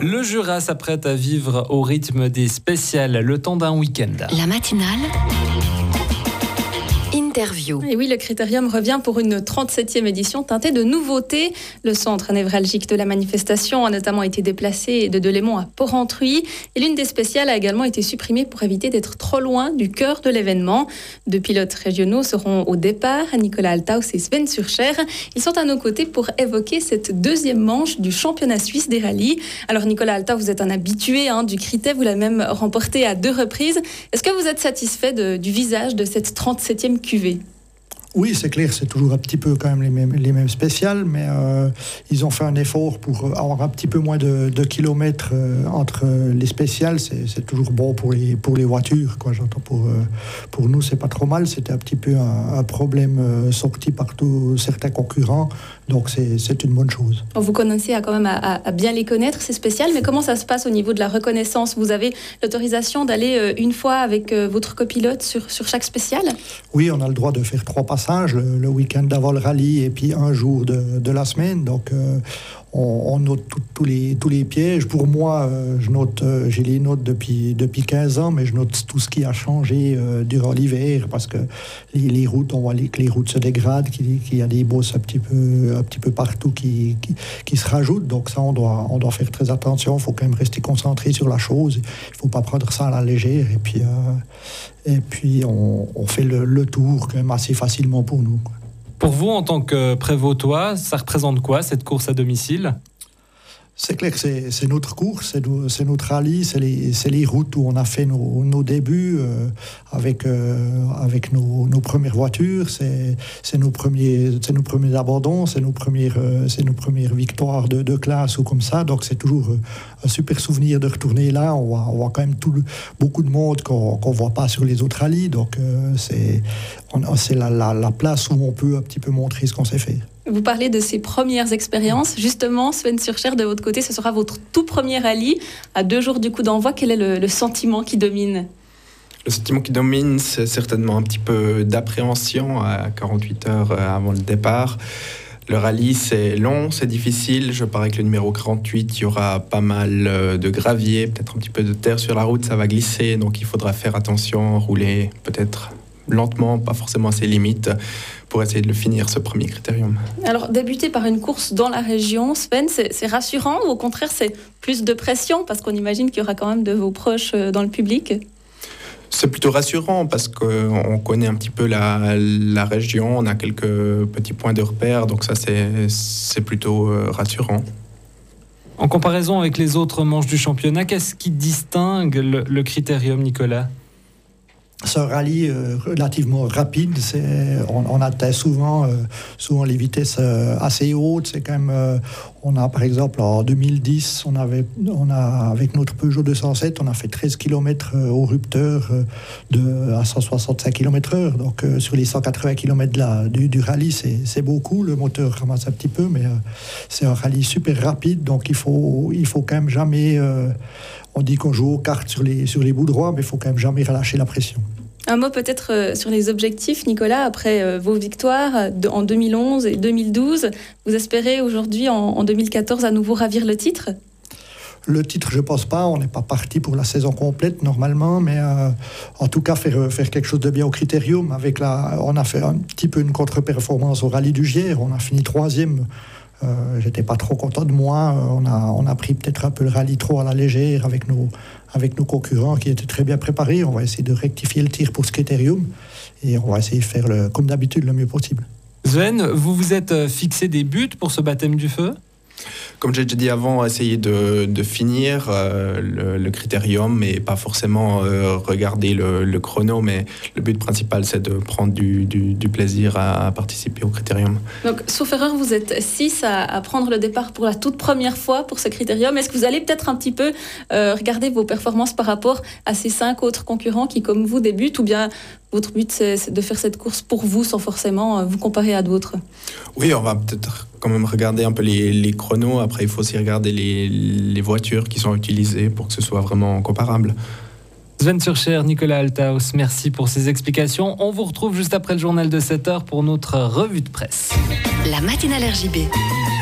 Le Jura s'apprête à vivre au rythme des spéciales, le temps d'un week-end. La matinale. Interview. Et oui, le Critérium revient pour une 37e édition teintée de nouveautés. Le centre névralgique de la manifestation a notamment été déplacé de Delémont à Porrentruy. Et l'une des spéciales a également été supprimée pour éviter d'être trop loin du cœur de l'événement. Deux pilotes régionaux seront au départ, Nicolas Althaus et Sven Surcher. Ils sont à nos côtés pour évoquer cette deuxième manche du championnat suisse des rallyes. Alors Nicolas Althaus, vous êtes un habitué du Critè, vous l'avez même remporté à 2 reprises. Est-ce que vous êtes satisfait du visage de cette 37e cuvée ? Oui, c'est clair, c'est toujours un petit peu quand même les mêmes spéciales, mais ils ont fait un effort pour avoir un petit peu moins de kilomètres entre les spéciales. C'est toujours bon pour les voitures, quoi. J'entends pour nous, c'est pas trop mal. C'était un petit peu un problème sorti par tous certains concurrents, donc c'est une bonne chose. Vous commencez quand même à bien les connaître, ces spéciales, mais comment ça se passe au niveau de la reconnaissance ? Vous avez l'autorisation d'aller une fois avec votre copilote sur chaque spéciale ? Oui, on a le droit de faire 3 passages. Le week-end d'avant le rallye et puis un jour de la semaine. Donc, on note tous les pièges. Pour moi, j'ai les notes depuis 15 ans, mais je note tout ce qui a changé durant l'hiver parce que les routes, on voit que les routes se dégradent, qu'il y a des bosses un petit peu partout qui se rajoutent. Donc ça, on doit faire très attention. Il faut quand même rester concentré sur la chose. Il ne faut pas prendre ça à la légère. Et puis on fait le tour quand même assez facilement pour nous, quoi. Pour vous, en tant que prévôtois, ça représente quoi, cette course à domicile ? C'est clair que c'est notre course, c'est notre rallye, c'est les routes où on a fait nos débuts avec nos premières voitures, c'est nos premiers abandons, c'est nos premières victoires de classe ou comme ça. Donc c'est toujours un super souvenir de retourner là. On voit quand même beaucoup de monde qu'on voit pas sur les autres rallyes. Donc c'est la place où on peut un petit peu montrer ce qu'on sait faire. Vous parlez de ces premières expériences. Justement, Sven Surcher, de votre côté, ce sera votre tout premier rallye. À 2 jours du coup d'envoi, quel est le sentiment qui domine ? Le sentiment qui domine, c'est certainement un petit peu d'appréhension à 48 heures avant le départ. Le rallye, c'est long, c'est difficile. Je parie que le numéro 48, il y aura pas mal de gravier, peut-être un petit peu de terre sur la route, ça va glisser. Donc il faudra faire attention, rouler peut-être lentement, pas forcément à ses limites, pour essayer de le finir, ce premier critérium. Alors, débuter par une course dans la région, Sven, c'est rassurant ou au contraire, c'est plus de pression parce qu'on imagine qu'il y aura quand même de vos proches dans le public ? C'est plutôt rassurant parce qu'on connaît un petit peu la région, on a quelques petits points de repère, donc ça, c'est plutôt rassurant. En comparaison avec les autres manches du championnat, qu'est-ce qui distingue le critérium, Nicolas ? C'est un rallye relativement rapide. On atteint souvent les vitesses assez hautes. C'est quand même, on a par exemple en 2010, on a avec notre Peugeot 207, on a fait 13 km au rupteur à 165 km/h. Donc sur les 180 km du rallye, c'est beaucoup. Le moteur ramasse un petit peu, mais c'est un rallye super rapide. Donc il faut quand même jamais. On dit qu'on joue aux cartes sur les bouts droits, mais il faut quand même jamais relâcher la pression. Un mot peut-être sur les objectifs, Nicolas, après vos victoires en 2011 et 2012. Vous espérez aujourd'hui, en 2014, à nouveau ravir le titre ? Le titre, je ne pense pas. On n'est pas parti pour la saison complète, normalement. Mais en tout cas, faire quelque chose de bien au Critérium. On a fait un petit peu une contre-performance au rallye du Gier. On a fini 3e. J'étais pas trop content de moi. On a pris peut-être un peu le rallye trop à la légère avec nos concurrents qui étaient très bien préparés. On va essayer de rectifier le tir pour ce critérium et on va essayer de faire comme d'habitude le mieux possible. Sven, vous vous êtes fixé des buts pour ce baptême du feu ? Comme j'ai déjà dit avant, essayer de finir le critérium et pas forcément regarder le chrono, mais le but principal, c'est de prendre du plaisir à participer au critérium. Donc, sauf erreur, vous êtes 6 à prendre le départ pour la toute première fois pour ce critérium. Est-ce que vous allez peut-être un petit peu regarder vos performances par rapport à ces 5 autres concurrents qui, comme vous, débutent, ou bien votre but, c'est de faire cette course pour vous sans forcément vous comparer à d'autres ? Oui, on va peut-être quand même regarder un peu les chronos. Après, il faut aussi regarder les voitures qui sont utilisées pour que ce soit vraiment comparable. Sven Surcher, Nicolas Althaus, merci pour ces explications. On vous retrouve juste après le journal de 7h pour notre revue de presse. La matinale RJB.